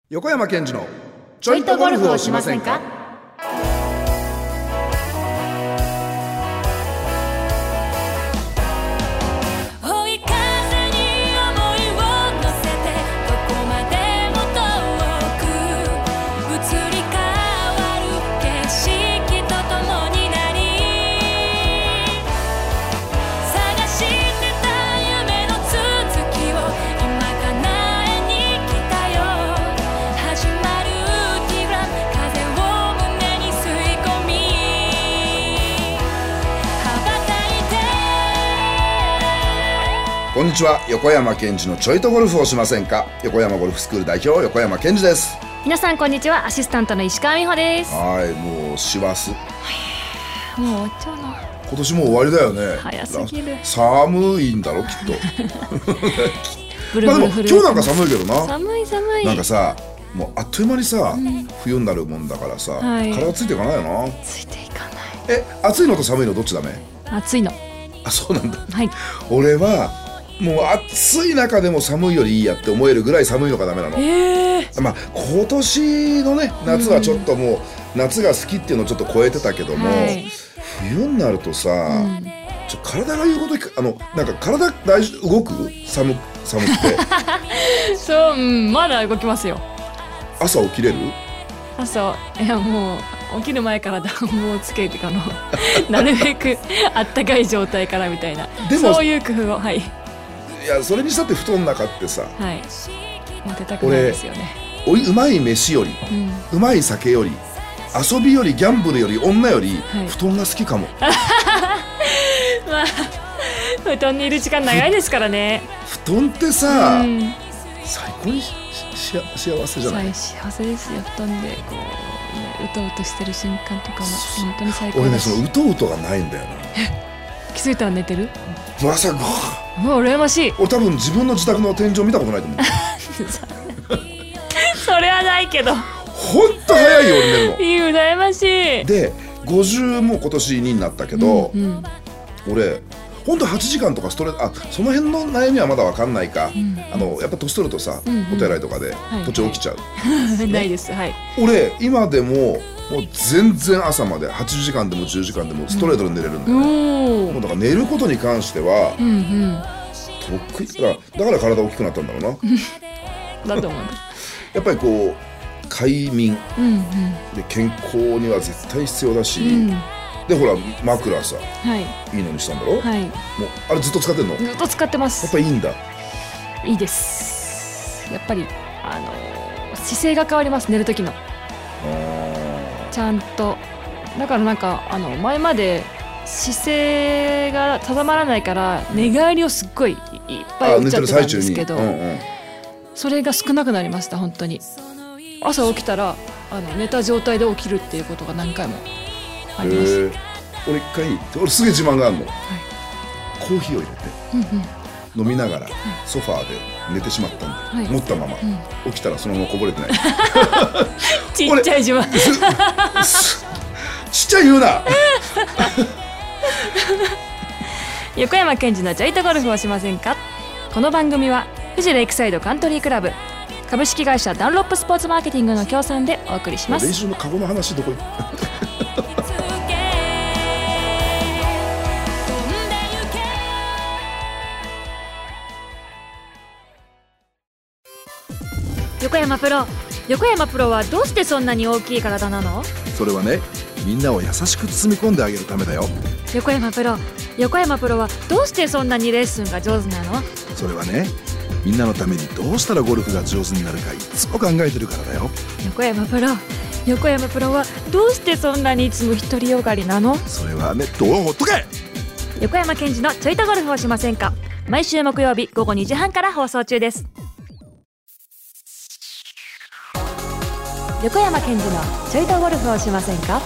横山健二のちょいとゴルフをしませんか。こんにちは、横山健二のちょいとゴルフをしませんか。横山ゴルフスクール代表横山健二です。 皆さんこんにちは、アシスタントの石川美穂です。 はい、もう師走、 もう終わっちゃうの。 今年もう終わりだよね。 早すぎる。 寒いんだろきっとブルブルまあでも今日なんか寒いけどな。 寒いなんかさ、もうあっという間にさ、冬になるもんだからさ、 はい、 体ついていかないよな。 ついていかない。 暑いのと寒いのどっちダメ？ 暑いの。 あ、そうなんだ。 はい。 俺はもう暑い中でも寒いよりいいやって思えるぐらい寒いのがダメなの。まあ今年のね夏はちょっともう、夏が好きっていうのをちょっと超えてたけども、はい、冬になるとさ、体が言うことなんか体動く？寒くてそう、まだ動きますよ。 朝起きれる？ 朝、いやもう起きる前から暖房をつけてなるべくあったかい状態からみたいな、そういう工夫を。はい。 いや、それにしたって布団の中ってさ、 はい、当てたくないですよね。 うまい飯より、うまい酒より、遊びより、ギャンブルより、女より、布団が好きかも。 まあ布団にいる時間長いですからね。 布団ってさ、最高に幸せじゃない？ 幸せですよ。布団でこう、うとうとしてる瞬間とかも本当に最高だし。 俺ね、そのうとうとがないんだよな。 気づいたら寝てる？ まさか。 もう羨ましい。 俺多分自分の自宅の天井見たことないと思う。 それはないけど。 ほんと早いよ俺寝るの。 いい、羨ましい。 で50も今年2になったけど、俺ほんと8時間とかその辺の悩みはまだ分かんないか、やっぱ年取るとさ、お手洗いとかで途中起きちゃう、 ないです。はい。 俺今でももう全然朝まで8時間でも10時間でもストレートで寝れるんだよね。もうだから寝ることに関しては得意だから体大きくなったんだろうな。だと思う。 やっぱりこう快眠、で健康には絶対必要だし、でほら枕さ、いいのにしたんだろ。もうあれずっと使ってんの？ ずっと使ってます。 やっぱいいんだ。 いいです。やっぱり姿勢が変わります、寝る時の。ちゃんとだからなんか前まで姿勢が定まらないから寝返りをすっごいいっぱい打っちゃってたんですけど、それが少なくなりました。本当に朝起きたら寝た状態で起きるっていうことが何回もあります。 俺すげえ自慢があるの、コーヒーを入れて、飲みながらソファーで寝てしまったんで、持ったまま、起きたらそのままこぼれてない。 ちっちゃい自慢。 ちっちゃい言うな。 横山健二のちょいとゴルフをしませんか。この番組は富士レイクサイドカントリークラブ、株式会社ダンロップスポーツマーケティングの協賛でお送りします。 練習のカゴの話どこ行った？ 横山プロはどうしてそんなに大きい体なの？ それはね、みんなを優しく包み込んであげるためだよ。 横山プロはどうしてそんなにレッスンが上手なの？ それはね、みんなのためにどうしたらゴルフが上手になるかいつも考えてるからだよ。 横山プロはどうしてそんなにいつも独りよがりなの？ それはね、ほっとけ。 横山健二のちょいとゴルフをしませんか。毎週木曜日午後2時半から放送中です。横山健二のちょいとゴルフをしませんか。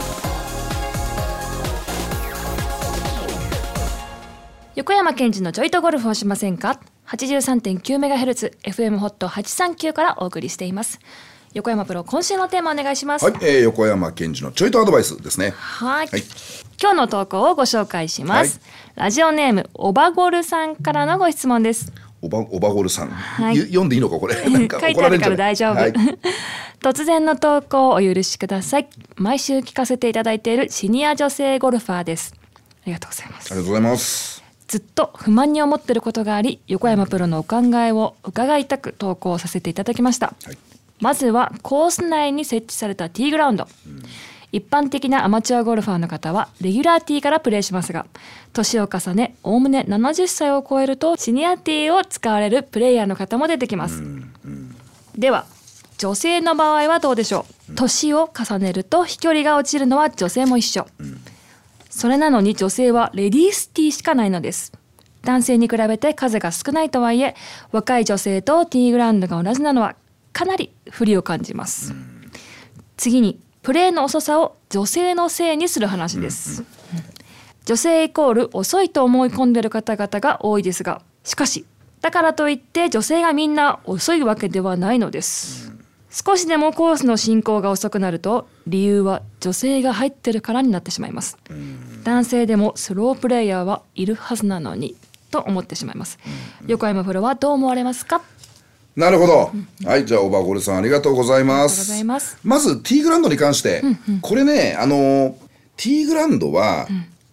横山健二のちょいとゴルフをしませんか。 83.9MHz FM ホット839からお送りしています。横山プロ、今週のテーマお願いします。 はい、横山健二のちょいとアドバイスですね。 はい、今日の投稿をご紹介します。ラジオネームおばごるさんからのご質問です。 おばごるさん、 はい、 読んでいいのかこれなんか書いてあるから大丈夫、はい、突然の投稿をお許しください。毎週聞かせていただいているシニア女性ゴルファーです。ありがとうございます。 ありがとうございます。 ずっと不満に思っていることがあり、横山プロのお考えを伺いたく投稿させていただきました、はい、まずはコース内に設置されたティーグラウンド、一般的なアマチュアゴルファーの方はレギュラーティーからプレーしますが、年を重ねおおむね70歳を超えるとシニアティーを使われるプレイヤーの方も出てきます、では女性の場合はどうでしょう。年を重ねると飛距離が落ちるのは女性も一緒、それなのに女性はレディースティーしかないのです。男性に比べて数が少ないとはいえ、若い女性とティーグラウンドが同じなのはかなり不利を感じます、次にプレーの遅さを女性のせいにする話です、女性イコール遅いと思い込んでいる方々が多いですが、しかしだからといって女性がみんな遅いわけではないのです、少しでもコースの進行が遅くなると理由は女性が入ってるからになってしまいます、男性でもスロープレイヤーはいるはずなのにと思ってしまいます、横山プロはどう思われますか。 なるほど、はい、じゃあオーバーゴールさんありがとうございます。まずティーグラウンドに関して、これねティーグラウンドは、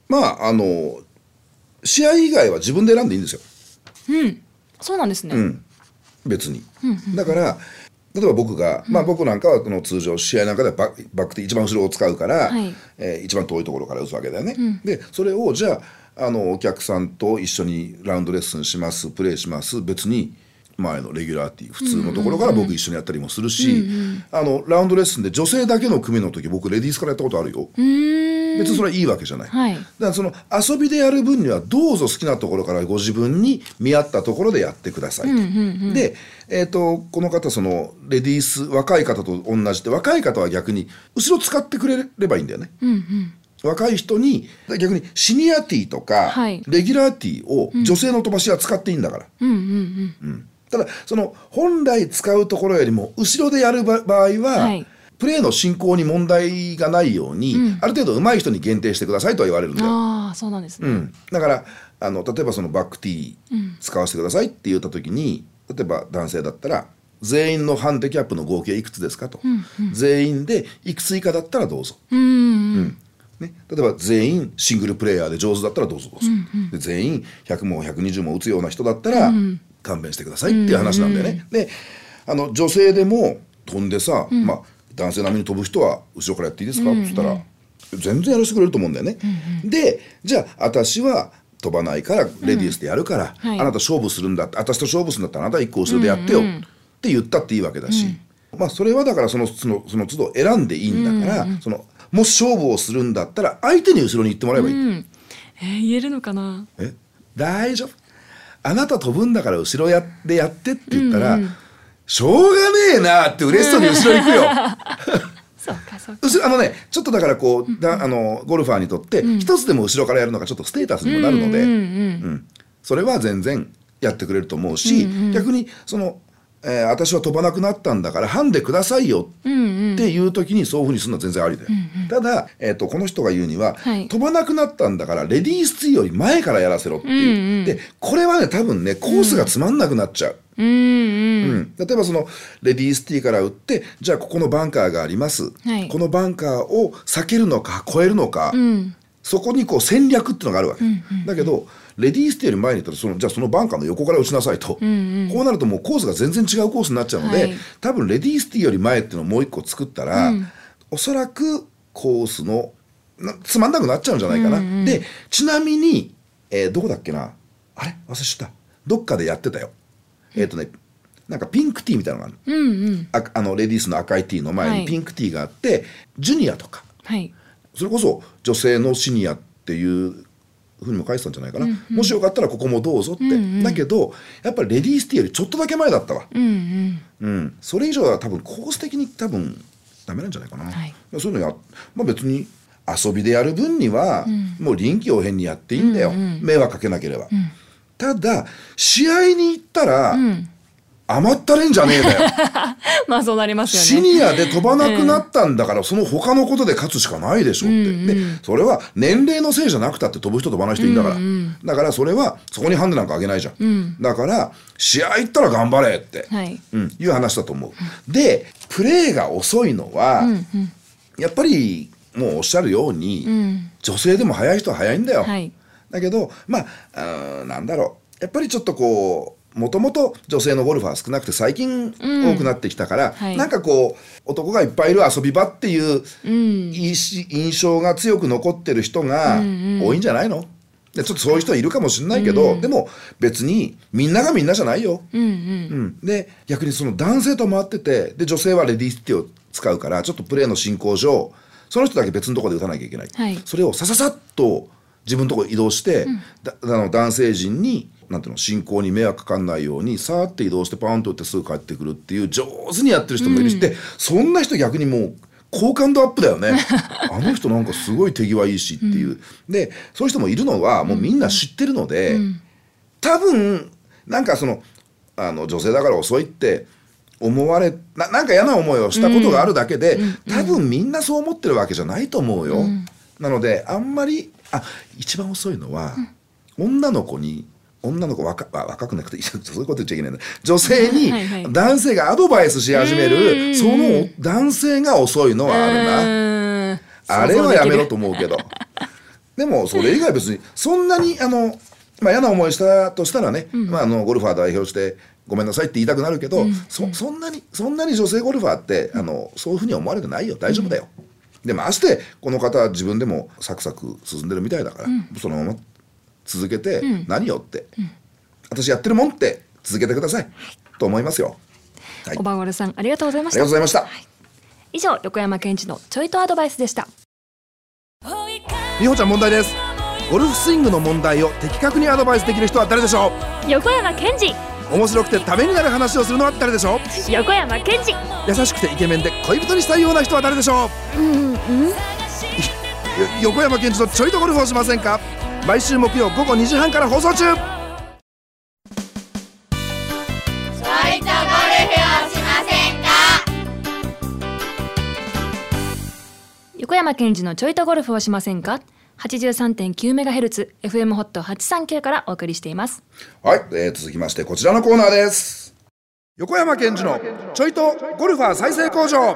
試合以外は自分で選んでいいんですよ。 そうなんですね、 別に、だから例えば僕が、僕なんかは通常試合なんかではバックティー一番後ろを使うから、一番遠いところから打つわけだよね、でそれをじゃあお客さんと一緒にラウンドレッスンします、プレーします、別に前のレギュラーティー普通のところから僕一緒にやったりもするし、ラウンドレッスンで女性だけの組の時僕レディースからやったことあるよ。別にそれはいいわけじゃない、だからその遊びでやる分にはどうぞ好きなところからご自分に見合ったところでやってくださいと、で、この方そのレディース若い方と同じで、若い方は逆に後ろ使ってくれればいいんだよね、若い人に逆にシニアティーとか、レギュラーティーを女性の飛ばしは使っていいんだから、ただその本来使うところよりも後ろでやる場合は、プレーの進行に問題がないように、ある程度上手い人に限定してくださいとは言われるんだよ。 そうなんですね、 だから例えばそのバックティー使わせてくださいって言った時に、例えば男性だったら全員のハンデキャップの合計いくつですかと、全員でいくつ以下だったらどうぞ、例えば全員シングルプレイヤーで上手だったらどうぞどうぞ、で全員100も120も打つような人だったら、勘弁してくださいっていう話なんだよね、で女性でも飛んでさ、男性並みに飛ぶ人は後ろからやっていいですかって言ったら全然やらせてくれると思うんだよね、でじゃあ私は飛ばないからレディースでやるから、あなた勝負するんだって、私と勝負するんだったらあなたは1個後ろでやってよって言ったっていいわけだし、それはだからその都度選んでいいんだから、もし勝負をするんだったら相手に後ろに行ってもらえばいい、 言えるのかな。 大丈夫、あなた飛ぶんだから後ろでやってって言ったら、しょうがねえなって嬉しそうに後ろ行くよそうかちょっとだからこうゴルファーにとって一つでも後ろからやるのがちょっとステータスにもなるので、それは全然やってくれると思うし、逆に私は飛ばなくなったんだからハンデくださいよっていう時にそういうふうにするのは全然ありだよ、ただ、この人が言うには、飛ばなくなったんだからレディースティーより前からやらせろっていう、でこれはね多分ねコースがつまんなくなっちゃう、例えばそのレディースティーから打って、じゃあここのバンカーがあります、このバンカーを避けるのか越えるのか、そこにこう戦略っていうのがあるわけ、だけどレディースティーより前に行ったらじゃあそのバンカーの横から打ちなさいと、こうなるともうコースが全然違うコースになっちゃうので、多分レディースティーより前っていうのをもう一個作ったら、おそらくコースのつまんなくなっちゃうんじゃないかな、でちなみに、どこだっけな、あれ忘れちゃった、どっかでやってたよ、なんかピンクティーみたいなのがある、レディースの赤いティーの前にピンクティーがあって、ジュニアとか、それこそ女性のシニアっていうふうにも書いてたんじゃないかな、もしよかったらここもどうぞって、だけどやっぱりレディースティーよりちょっとだけ前だったわ、それ以上は多分コース的に多分ダメなんじゃないかな、そういうの別に遊びでやる分には、もう臨機応変にやっていいんだよ、迷惑かけなければ、ただ試合に行ったら、 甘ったれんじゃねえだよまあそうなりますよね。 シニアで飛ばなくなったんだから、その他のことで勝つしかないでしょって、でそれは年齢のせいじゃなくたって飛ぶ人飛ばない人いるんだから、だからそれはそこにハンデなんかあげないじゃん、だから試合行ったら頑張れって、いう話だと思う、でプレーが遅いのは、やっぱりもうおっしゃるように、女性でも速い人は速いんだよ、だけどまあなんだろう、やっぱりちょっとこうもともと女性のゴルファー少なくて最近多くなってきたから、なんかこう男がいっぱいいる遊び場っていう印象が強く残ってる人が多いんじゃないの？でちょっとそういう人はいるかもしれないけど、でも別にみんながみんなじゃないよ。で逆にその男性と回ってて、で女性はレディースティを使うからちょっとプレーの進行上その人だけ別のところで打たなきゃいけない、それをさささっと自分のところ移動して、男性陣になんていうの、進行に迷惑かかんないようにさーって移動してパーンと打ってすぐ帰ってくるっていう上手にやってる人もいるし、でそんな人逆にもう好感度アップだよねあの人なんかすごい手際いいしっていう、でそういう人もいるのはもうみんな知ってるので、多分なんかその女性だから遅いって思われなんか嫌な思いをしたことがあるだけで、多分みんなそう思ってるわけじゃないと思うよ、なのであんまり一番遅いのは、女の子若くなくてそういうこと言っちゃいけないんだ、女性に男性がアドバイスし始める、その男性が遅いのはあるな、あれはやめろと思うけどでもそれ以外別にそんなに嫌な思いしたとしたらね、ゴルファー代表してごめんなさいって言いたくなるけど、そんなに女性ゴルファーってそういうふうに思われてないよ、大丈夫だよ、でましてこの方は自分でもサクサク進んでるみたいだから、そのまま続けて、何よって、私やってるもんって続けてください、と思いますよ。 おばごるさんありがとうございました。 ありがとうございました。 以上横山健二のちょいとアドバイスでした。 美穂ちゃん問題です。ゴルフスイングの問題を的確にアドバイスできる人は誰でしょう？横山健二。 面白くてためになる話をするのは誰でしょう？ 横山健二。 優しくてイケメンで恋人にしたいような人は誰でしょう？横山健二のちょいとゴルフをしませんか？毎週木曜午後2時半から放送中。ちょいとゴルフをしませんか？ 横山健二のちょいとゴルフをしませんか？ 83.9MHz FM ホット839からお送りしています。 はい、続きましてこちらのコーナーです。横山健二のちょいとゴルファー再生工場。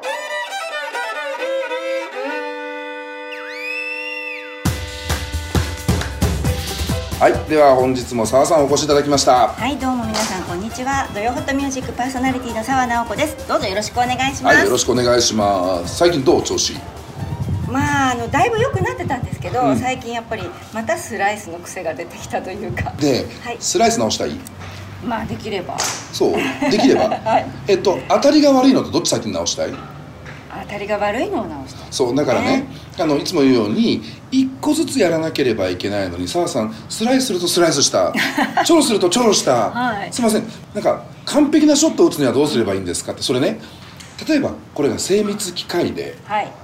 はい、では本日も澤さんお越しいただきました。 はい、どうも皆さんこんにちは。土曜ホットミュージックパーソナリティの澤直子です。どうぞよろしくお願いします。 はい、よろしくお願いします。最近どう調子？ だいぶ良くなってたんですけど、最近やっぱりまたスライスの癖が出てきたというか。 で、スライス直したい？ できれば。 そう、できれば。当たりが悪いのとどっち先に直したい？ 当たりが悪いのを直したい。 そうだからね、いつも言うように一個ずつやらなければいけないのに、澤さんスライスするとスライスしたチョロするとチョロした、すいません、なんか完璧なショットを打つにはどうすればいいんですかって。それね、例えばこれが精密機械で、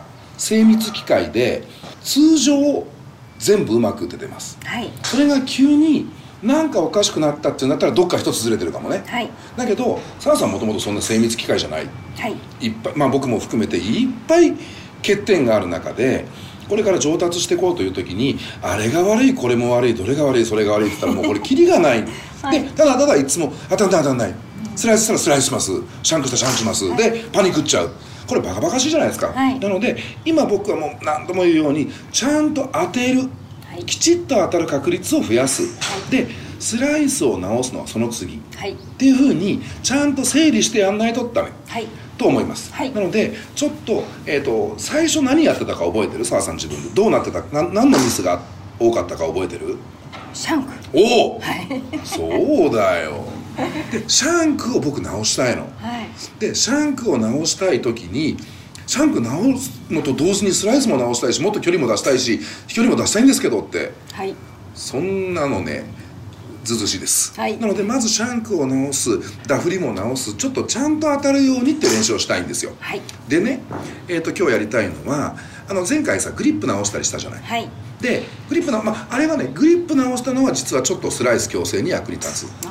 通常全部うまく打ててます、それが急になんかおかしくなったってなったらどっか一つずれてるかもね、だけど澤さんもともとそんな精密機械じゃない、いっぱい、僕も含めていっぱい欠点がある中で、これから上達していこうという時にあれが悪いこれも悪いどれが悪いそれが悪いって言ったらもうこれキリがないでただいつも当たんないスライスしたらスライスします、シャンクしたらシャンクします、でパニックっちゃう。これバカバカしいじゃないですか、なので今僕はもう何度も言うようにちゃんと当てる、きちっと当たる確率を増やす、でスライスを直すのはその次、っていうふうにちゃんと整理してやんないとダメ、と思います、なのでちょっと、最初何やってたか覚えてる？澤さん自分でどうなってた、何のミスが多かったか覚えてる？ シャンク。 おお、そうだよ。でシャンクを僕直したいの、でシャンクを直したい時にシャンク直すのと同時にスライスも直したいし、もっと距離も出したいし飛距離も出したいんですけどって、そんなのねずずしいです、なのでまずシャンクを直す、ダフりも直す、ちょっとちゃんと当たるようにって練習をしたいんですよ、でね、今日やりたいのは前回さグリップ直したりしたじゃない、でグリップあれはねグリップ直したのは実はちょっとスライス矯正に役に立つ、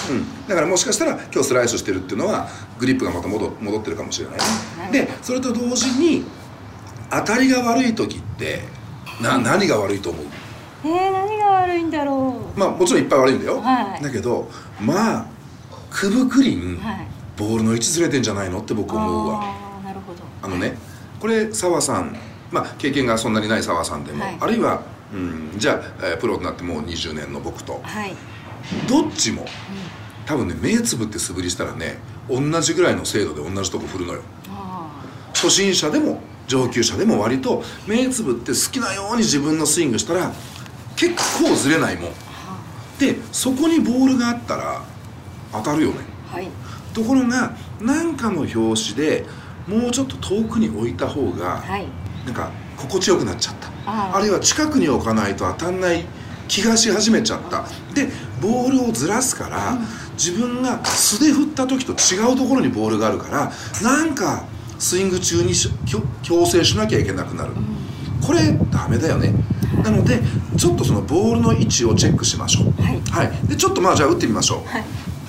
だからもしかしたら今日スライスしてるっていうのはグリップがまた戻ってるかもしれないね。でそれと同時に当たりが悪い時って何が悪いと思う？ 何が悪いんだろう。 まあもちろんいっぱい悪いんだよ、 はいだけどまあくぶくりん、 はいボールの位置ずれてんじゃないのって僕思うわ。 なるほど。 これ澤さん、まあ経験がそんなにない澤さんでも、 はいあるいは、じゃあ、プロになってもう20年の僕と、 はいどっちも、多分ね目つぶって素振りしたらね同じぐらいの精度で同じとこ振るのよ。初心者でも上級者でも割と目つぶって好きなように自分のスイングしたら結構ずれないもんで、そこにボールがあったら当たるよね。 はいところが何かの拍子でもうちょっと遠くに置いた方が、 はいなんか心地よくなっちゃった。あるいは近くに置かないと当たんない気がし始めちゃった。でボールをずらすから、自分が素で振った時と違うところにボールがあるからなんかスイング中に矯正しなきゃいけなくなる、これダメだよね。なのでちょっとそのボールの位置をチェックしましょう。はい、でちょっとまあじゃあ打ってみましょう。 はい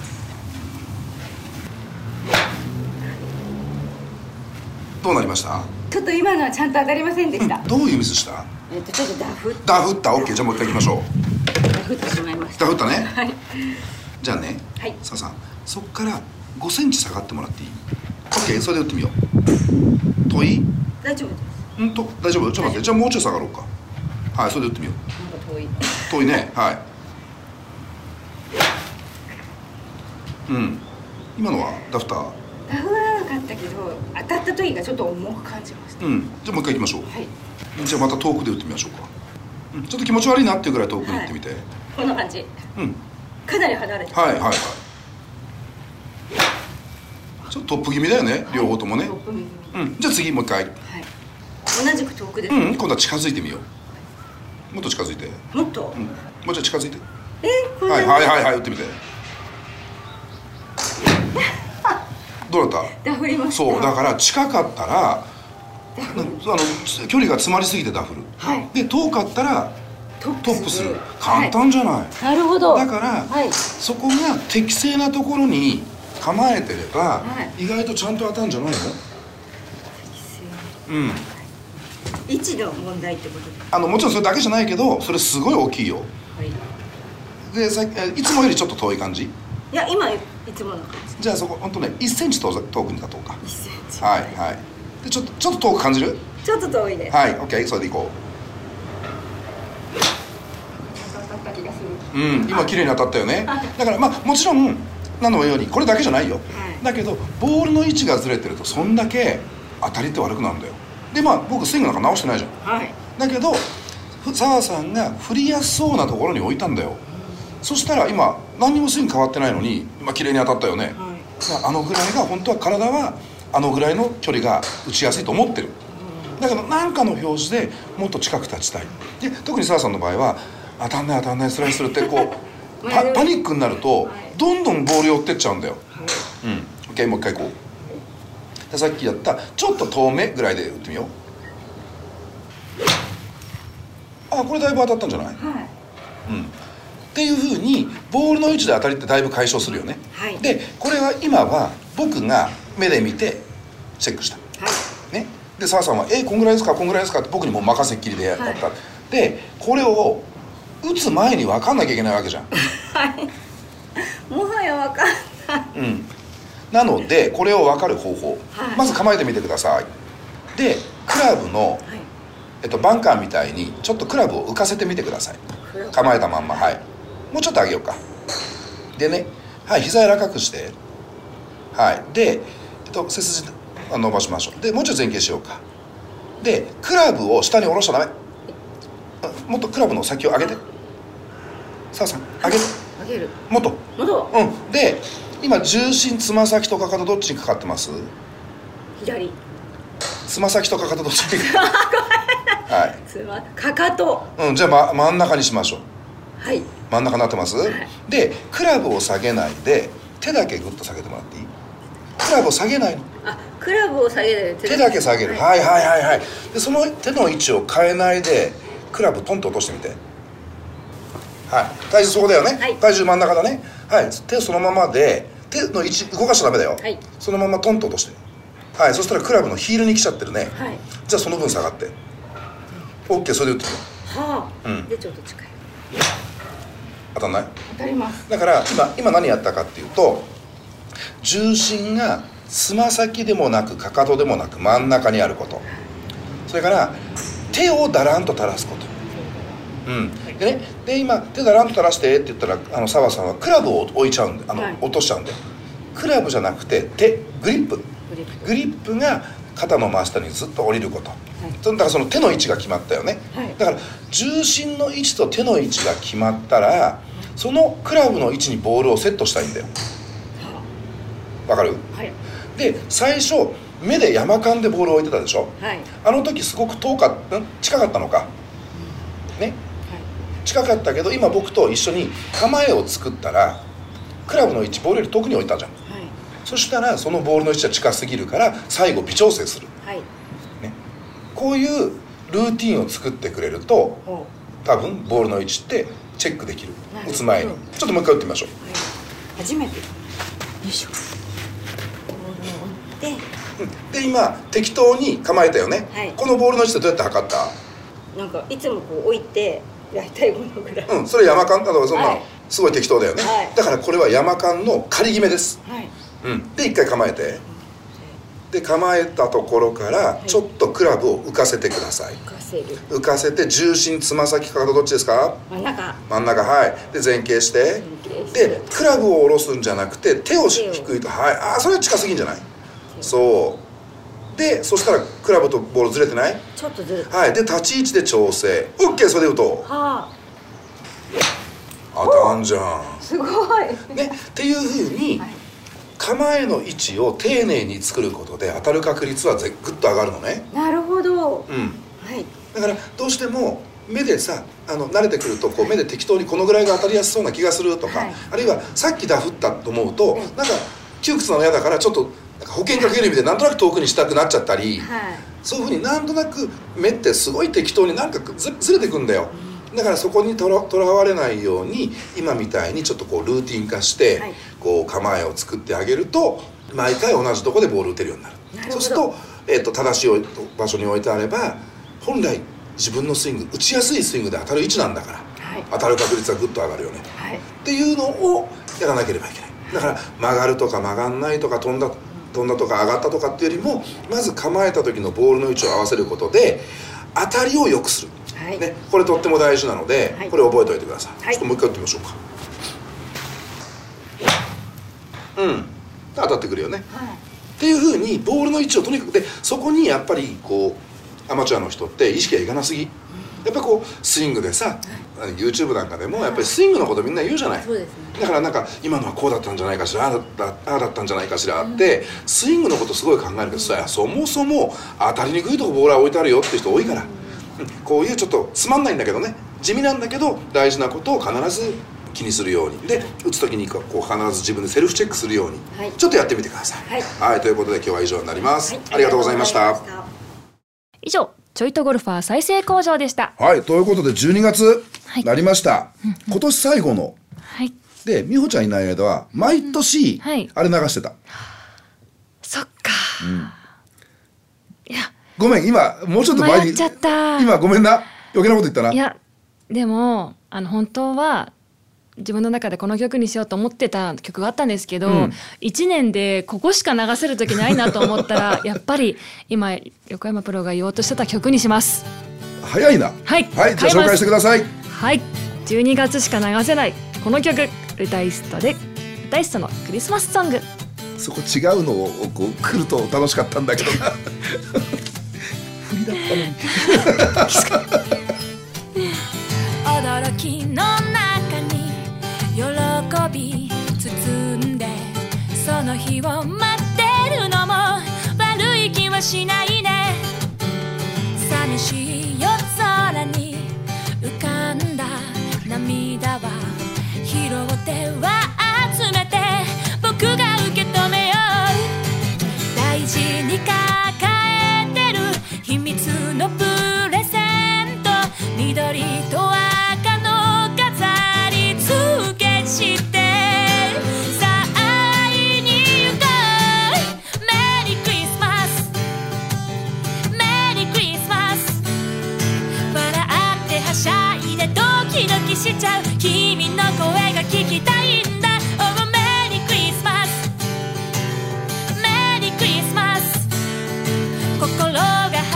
どうなりました？ ちょっと今のはちゃんと当たりませんでした。 どういうミスした？ ちょっとダフった OK。 じゃあもう一回いきましょう。 ってしまいました。 ダフったね。 はいじゃあね、 はいさあさんそっから5センチ下がってもらっていい？ OK。 それで打ってみよう。遠い？ 大丈夫です。 大丈夫？ちょっと待って、じゃあもうちょい下がろうか。はい、それで打ってみよう。 なんか遠い。 遠いね。はい。今のはダフった？ ダフらなかったけど当たった時がちょっと重く感じました。 じゃあもう一回行きましょう。 はい。 じゃあまた遠くで打ってみましょうか。ちょっと気持ち悪いなっていうぐらい遠くに行ってみて。 こんな感じ。かなり離れて。 はいはいはい。ちょっとトップ気味だよね、両方ともね。 トップ右。 じゃあ次もう一回。 はい。同じく遠くです。 今度は近づいてみよう。もっと近づいて。 もっと。 もうちょい近づいて。 こんなはいはいはいはい、打ってみて。どうだった？ ダフりました。 そうだから近かったら距離が詰まりすぎてダフる、で遠かったらトップする。簡単じゃない？ なるほど。 だから、そこが適正なところに構えてれば、意外とちゃんと当たるんじゃないの？ 位置の問題ってことですか？ もちろんそれだけじゃないけど、それすごい大きいよ。でいつもよりちょっと遠い感じ？ いや今いつもの感じ。 じゃあそこ本当ね1センチ遠くに立とうか。 1センチ。 はいはい。でちょっと遠く感じる？ ちょっと遠いです。 はい、OK。それでいこ当たった気がする。 今綺麗に当たったよね。だからまあもちろん何度も言うようにこれだけじゃないよ。だけどボールの位置がずれてるとそんだけ当たりって悪くなるんだよ。でまあ僕スイングなんか直してないじゃん。だけど澤さんが振りやすそうなところに置いたんだよ。そしたら今何にもスイング変わってないのに今綺麗に当たったよね。あのぐらいが本当は体はあのぐらいの距離が打ちやすいと思ってる。だけど何かの拍子でもっと近く立ちたい。で特に澤さんの場合は当たんないスライスするってこうパニックになるとどんどんボール寄ってっちゃうんだよ。OK。 もう一回こうでさっきやったちょっと遠めぐらいで打ってみよう。これだいぶ当たったんじゃない？っていうふうにボールの位置で当たりってだいぶ解消するよね。でこれは今は僕が目で見てチェックした、ね、で澤さんは「こんぐらいですかこんぐらいですか」って僕にもう任せっきりでやった、でこれを打つ前に分かんなきゃいけないわけじゃん。 もはや分かんない。 なのでこれを分かる方法、まず構えてみてください。でクラブの、バンカーみたいにちょっとクラブを浮かせてみてください。構えたまんま。もうちょっと上げようか。でね、膝柔らかくして、で、背筋伸ばしましょう。でもうちょっと前傾しようか。でクラブを下に下ろしちゃダメ。もっとクラブの先を上げて。澤さん上げて。 上げる。 もっと。で今重心つま先とかかとどっちにかかってます？ 左。 つま先とかかとどっちにかかってます？ かかと。 じゃあ、真ん中にしましょう。真ん中になってます？でクラブを下げないで手だけグッと下げてもらっていい？クラブを下げないの。 クラブを下げない。 手だけ下げる。でその手の位置を変えないでクラブトンと落としてみて。体重そこだよね。体重真ん中だね。 はい、手そのままで手の位置動かしちゃダメだよ、そのままトンと落として、はい、そしたらクラブのヒールに来ちゃってるね、じゃあその分下がって、OK、それで打ってみよう。 でちょっと近い。 当たんない？ 当たります。 だから今何やったかっていうと、重心がつま先でもなくかかとでもなく真ん中にあること、それから手をだらんと垂らすこと、でね、で今手だらんと垂らしてって言ったら澤さんはクラブを置いちゃうんで落としちゃうんで、クラブじゃなくてグリップが肩の真下にずっと降りること、だからその手の位置が決まったよね、だから重心の位置と手の位置が決まったら、そのクラブの位置にボールをセットしたいんだよ。わかる？で最初目で山間でボールを置いてたでしょ、あの時すごく近かったのかね、近かったけど今僕と一緒に構えを作ったらクラブの位置ボールより遠くに置いたじゃん、そしたらそのボールの位置は近すぎるから最後微調整する、ね、こういうルーティンを作ってくれると多分ボールの位置ってチェックできる、打つ前に。ちょっともう一回打ってみましょう。 初めて。よいしょ。 で今適当に構えたよね、このボールの位置ってどうやって測った？ なんかいつもこう置いて大体このぐらい、 それ山間だとそんな、すごい適当だよね、だからこれは山間の仮決めです、で一回構えて、で構えたところからちょっとクラブを浮かせてください。浮かせて重心つま先かかとどっちですか？真ん中、はい。で前傾して、でクラブを下ろすんじゃなくて手を低いと、それは近すぎんじゃない？そうで、そしたらクラブとボールずれてない？ ちょっとずれて、 で立ち位置で調整 OK、 それで打とう。当たんじゃん、 すごいね。っていうふうに構えの位置を丁寧に作ることで当たる確率はぐっと上がるのね。 なるほど、 だからどうしても目でさ慣れてくると目で適当にこのぐらいが当たりやすそうな気がするとか、あるいはさっきダフったと思うと、なんか窮屈なの嫌だからちょっと保険かける意味でなんとなく遠くにしたくなっちゃったり、そういうふうになんとなく目ってすごい適当になんかずれてくんだよ。だからそこにとらわれないように今みたいにちょっとルーティン化して構えを作ってあげると、毎回同じとこでボール打てるようになる。そうすると、正しい場所に置いてあれば本来自分のスイング、打ちやすいスイングで当たる位置なんだから、当たる確率はぐっと上がるよね、っていうのをやらなければいけない。だから曲がるとか曲がんないとか飛んだとか上がったとかっていうよりも、まず構えた時のボールの位置を合わせることで当たりを良くする、これとっても大事なので、これ覚えておいてください、ちょっともう一回打ってみましょうか。当たってくるよね、っていうふうにボールの位置をとにかくで、そこにやっぱりアマチュアの人って意識がいかなすぎ、やっぱりスイングでさ、YouTube なんかでもやっぱりスイングのことみんな言うじゃない、だからなんか今のはこうだったんじゃないかしら、ああだったんじゃないかしらって、スイングのことすごい考えるけどさ、そもそも当たりにくいとこボールは置いてあるよって人多いから、こういうちょっとつまんないんだけどね、地味なんだけど大事なことを必ず気にするように、で打つ時に必ず自分でセルフチェックするように、ちょっとやってみてください。ということで今日は以上になります。ありがとうございました。 以上、ちょいとゴルファー再生工場でした。 ということで12月なりました、今年最後の、で美穂ちゃんいない間は毎年、あれ流してた。 そっか、いやごめん、今もうちょっと前に迷っちゃった。 今ごめんな、余計なこと言ったな。 いやでも本当は自分の中でこの曲にしようと思ってた曲があったんですけど、1年でここしか流せる時ないなと思ったらやっぱり今横山プロが言おうとしてた曲にします。 早いな。じゃあ紹介してください。 12月しか流せないこの曲、歌いストのクリスマスソング。 そこ違うのを来ると楽しかったんだけどな振りだったのに驚きの中に喜び包んで、その日を待ってるのも悪い気はしないね。寂しい夜空に浮かんだ涙は拾っては集めて、僕が受け止めよう。大事に抱えてる秘密のプレゼント、緑と赤の飾り付けして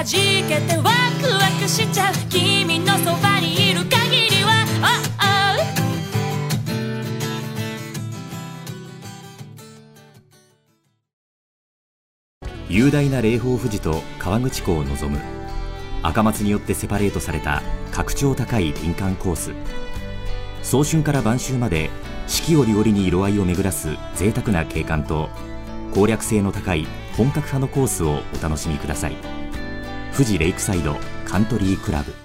じけてワクワクしちゃう君のそばにいる限りは雄大な霊峰富士と河口湖を望む赤松によってセパレートされた格調高い林間コース。早春から晩秋まで四季折々に色合いを巡らす贅沢な景観と攻略性の高い本格派のコースをお楽しみください。富士レイクサイドカントリークラブ。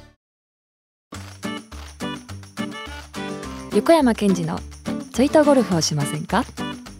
横山健二のちょいとゴルフをしませんか。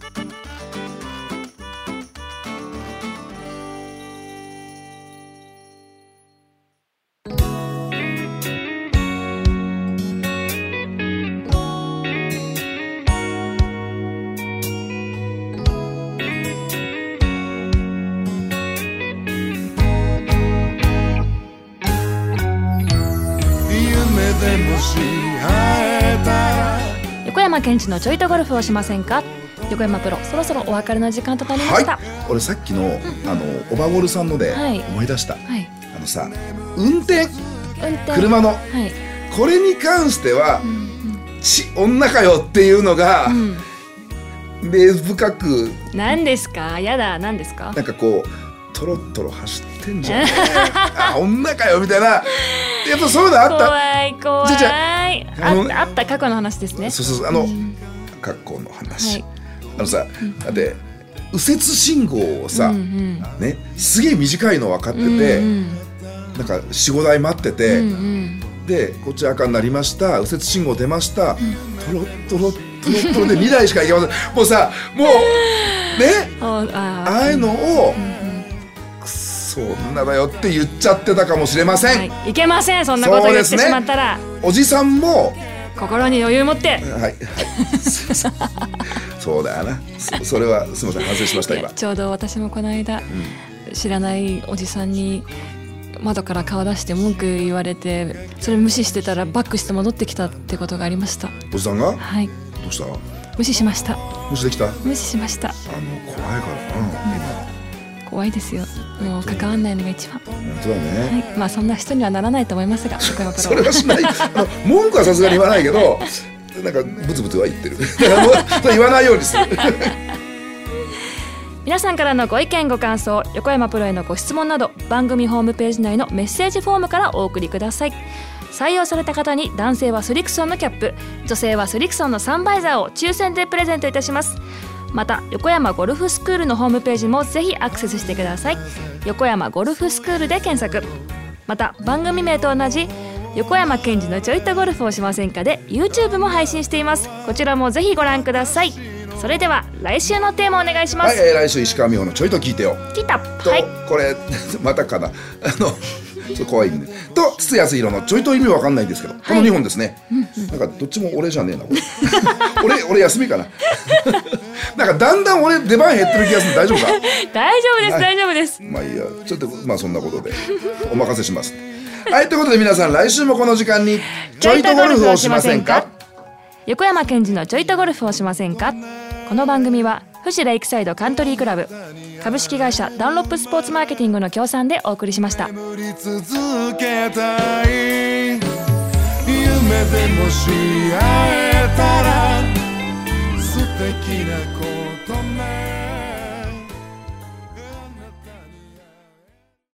横山健二のちょいとゴルフをしませんか。横山プロ、そろそろお別れの時間となりました。 俺さっきの、オバゴルさんので思い出した、さ運転車の、これに関しては、女かよっていうのが、例深く。 何ですか。やだ、何ですか。 なんかこうトロットロ走ってんじゃん、あ、女かよみたいな、やっぱそういうのあった。 怖い怖い。あった過去の話ですね。 そう過去の話、さ、だって右折信号をさ、ね、すげえ短いの分かってて、なんか 4,5 台待ってて、でこっち赤になりました、右折信号出ました、トロットロで2台しか行けません。もうさ、もうね、ああいうのを、そんなだよって言っちゃってたかもしれません。 いけません、そんなこと言ってしまったら。 おじさんも心に余裕持って。はい、 すいません。そうだよな。それはすみません、反省しました今。 ちょうど私もこの間、知らないおじさんに窓から顔出して文句言われて、それ無視してたらバックして戻ってきたってことがありました。 おじさんが？ はい。 どうした？ 無視しました。 無視できた？ 無視しました。 怖いからな。 怖いですよ。もう関わんないのが一番。 本当だね。 はい、まあそんな人にはならないと思いますが、 それはしない。文句はさすがに言わないけど、なんかブツブツは言ってる。言わないようにする。 皆さんからのご意見ご感想、横山プロへのご質問など、番組ホームページ内のメッセージフォームからお送りください。採用された方に男性はスリクソンのキャップ、女性はスリクソンのサンバイザーを抽選でプレゼントいたします。また横山ゴルフスクールのホームページもぜひアクセスしてください。横山ゴルフスクールで検索。また番組名と同じ横山健二のちょいとゴルフをしませんかで YouTube も配信しています。こちらもぜひご覧ください。それでは来週のテーマお願いします。 はい、来週石川美穂のちょいと聞いてよ。 聞いた。はい、これまたかな、怖いんで、と筒安弘のちょいと意味わかんないんですけど、この2本ですね。なんかどっちも俺じゃねえなこれ。俺休みかな。なんかだんだん俺出番減ってる気がする。大丈夫か？ 大丈夫です、大丈夫です。 まあいいや、ちょっとまあそんなことでお任せします。はい、ということで皆さん、来週もこの時間にちょいとゴルフをしませんか。 横山健二のちょいとゴルフをしませんか。この番組は富士レイクサイドカントリークラブ、株式会社ダンロップスポーツマーケティングの協賛でお送りしました。 眠り続けたい、夢でもし会えたら素敵な声